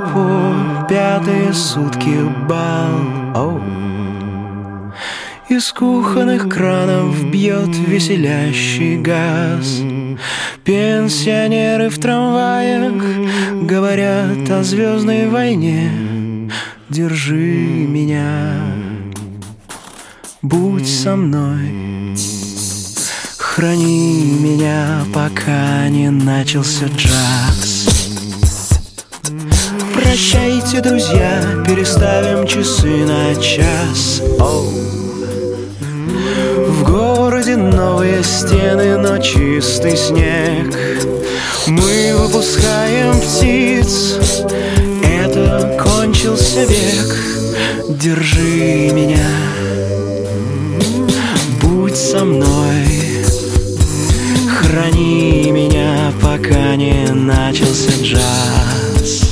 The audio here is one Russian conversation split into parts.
депо, пятые сутки бал. Из кухонных кранов бьет веселящий газ. Пенсионеры в трамваях говорят о звездной войне. Держи меня, будь со мной, храни меня, пока не начался джаз. Прощайте, друзья, переставим часы на час. В городе новые стены, но чистый снег. Мы выпускаем птиц, это кончился век. Держи меня, будь со мной, храни меня, пока не начался джаз.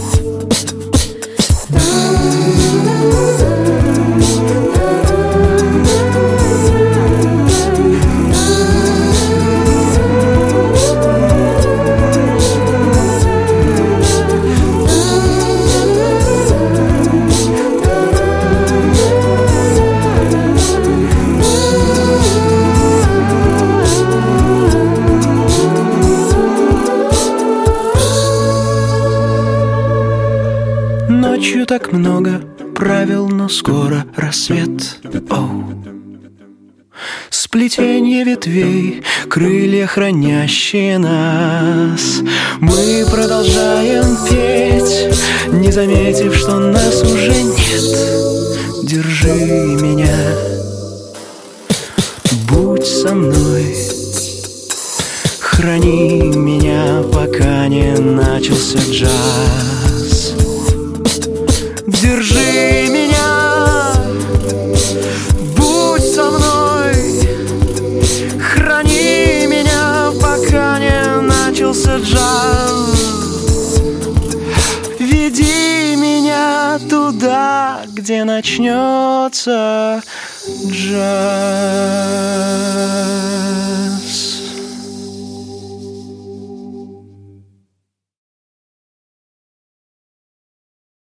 Ночью так много правил, но скоро рассвет. Сплетение ветвей, крылья, хранящие нас. Мы продолжаем петь, не заметив, что нас уже нет. Держи меня, будь со мной, храни меня, пока не начался джаз. Держи меня, будь со мной, храни меня, пока не начался джаз. Веди меня туда, где начнется джаз.